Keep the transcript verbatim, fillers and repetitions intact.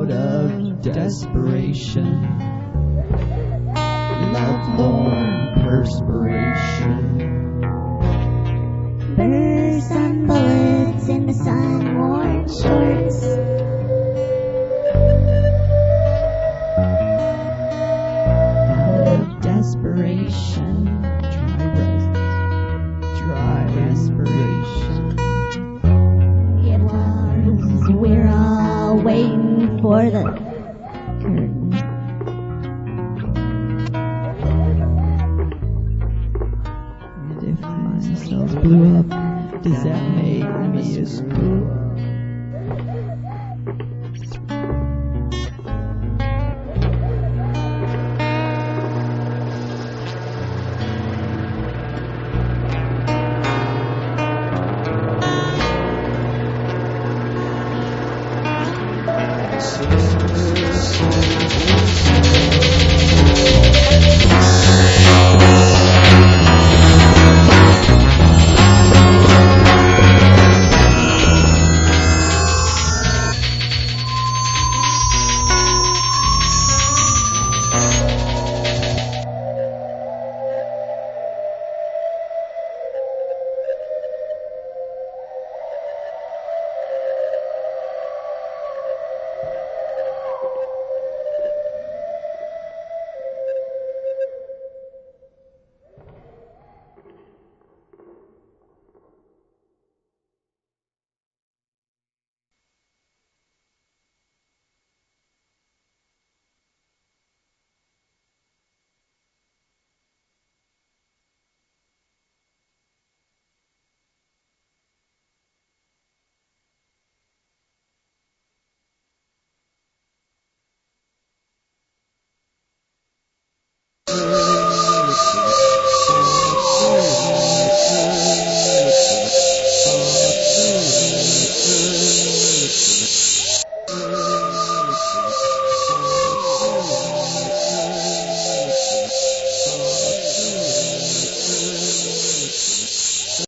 out of desperation. Lovelorn perspiration. Burst some bullets in the sun-worn shorts. Out of desperation. Dry rest. Dry respiration. It was. We're all waiting for the curtain. And if my cells blew up, does that make me a screw?